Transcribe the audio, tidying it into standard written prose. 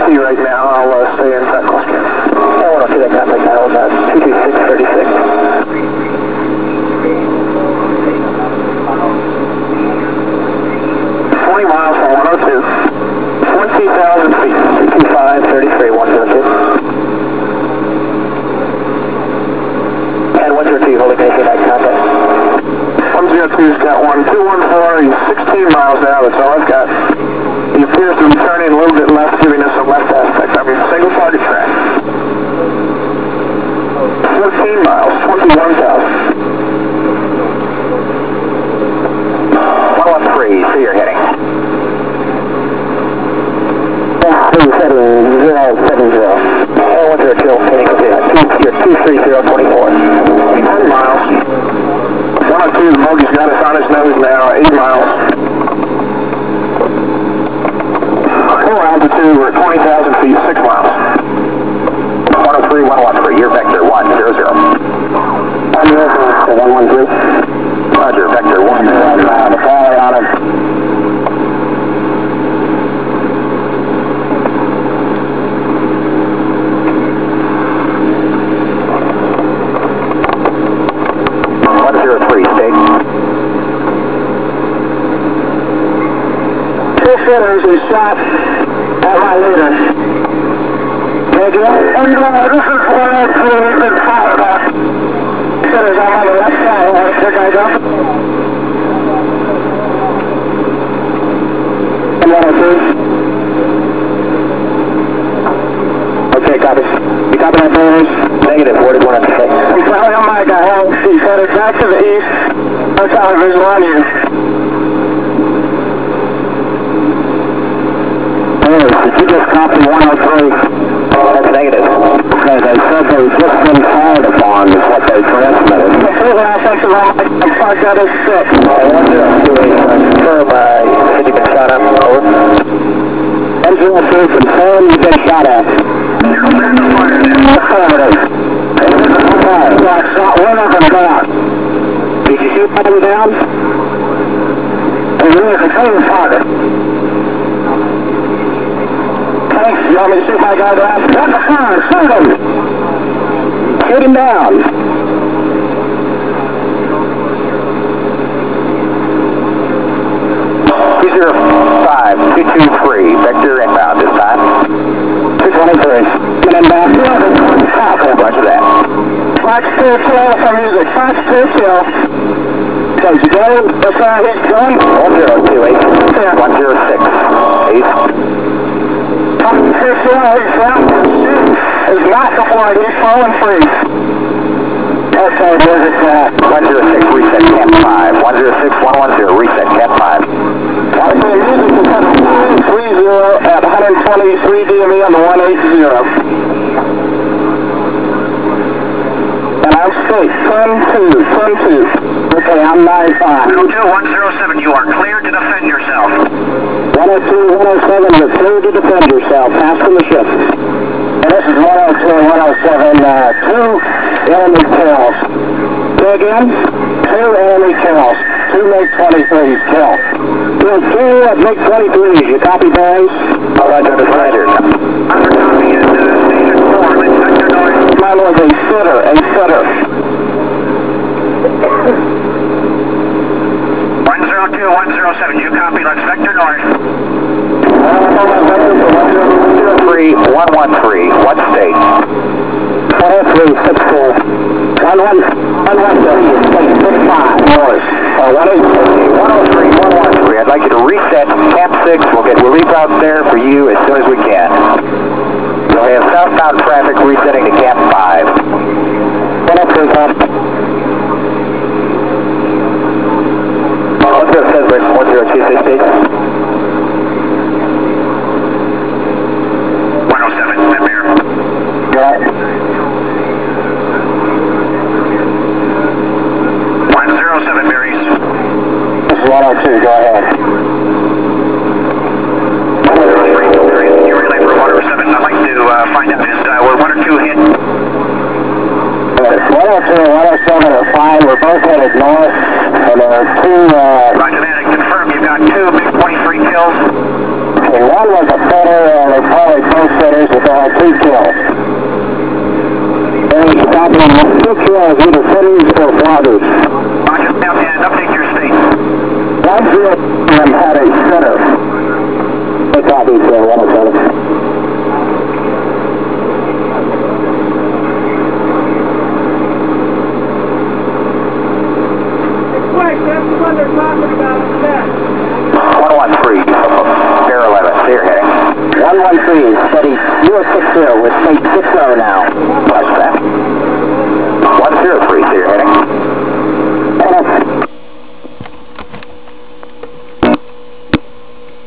see right now. I'll stay in that cluster. I want to see that contact dial. 22636. 20 miles from 102. 20,000 feet. 22533 102. And 102, holding anything like contact. 102's got one. 214, he's 16 miles now, that's all I've got. He appears to be turning a little bit left, giving us a left aspect. I mean, single target track. 14 miles, 21,000. 113, see your heading. 070. And 102, heading to 23024. 20 miles. 102, the bogey's got us on his nose now, 8 miles. Full altitude, we're at 20,000 feet, 6 miles. 103, 113, your vector 100. 113. Roger, vector 100. The power on him. There's a shot at my leader. This is what I've been fired at. Sinners on the left side. Here I go. And 102. Okay, copy. You copy that, boys? Negative. What did 1 say? I'm telling you, Mike, he's headed back to the east. That's how I'm visual on you. Did you just copy 103? That's negative. Okay, they said they've just been fired upon is what they transmitted. I'm parked out as 6. 102, confirm, you said you've been shot at. Over. 102, confirm you've been shot at. Affirmative. Shot one of them down. Did you shoot them down? And he was a clean target. You want me to shoot my guy down? That's a fire! Shoot him! Shoot him down! 205-223, vector inbound this time. 223. Inbound. Roger that. Fox 2-2 for music. Fox 2-2. So you go? That's right, he's going. 1028. 106. East. He's not before he's falling free. Okay, there's it, 106, reset, camp 5. 106, 110, reset, camp 5. Okay, music is 30 at 123 DME on the 180. And I'm straight, 10-2. Okay, I'm 95. 102-107, you are cleared to defend yourself. 102-107, you're cleared to defend yourself. Pass from the ship. And this is 102-107, 2 enemy kills. Say again? 2 enemy kills. 2 MiG-23s killed. There's 2 MiG-23s. You copy, boys? All right, Dr. Snyder. Under copy at station 4, vector north. Mine was a sitter. 102-107, you copy, let's vector north. 113, what state? 103-64. 113 is state 65 north. 103, I'd like you to reset Camp 6. We'll get relief out there for you as soon as we can. You'll have southbound traffic resetting to Camp 5. 103, copy. 102, 107, Sam Air. Right. 107, Marys. This is 102, go ahead. You relay for 107. I'd like to find out, were 1 or 2 hit? 102 and 107 are fine. We're both headed north. And there are 2, Roger that, I confirm you've got 2 MiG-23 kills. okay, one was a fitter, and they probably both 2 kills. And stopping 6 kills, either cities or fathers. Roger, and update your state. 1-0 had a center. Hey, copy, 107. That's the one they're talking about in the net. 113, Air 11, clear heading. 113, steady 060 with state 60 now.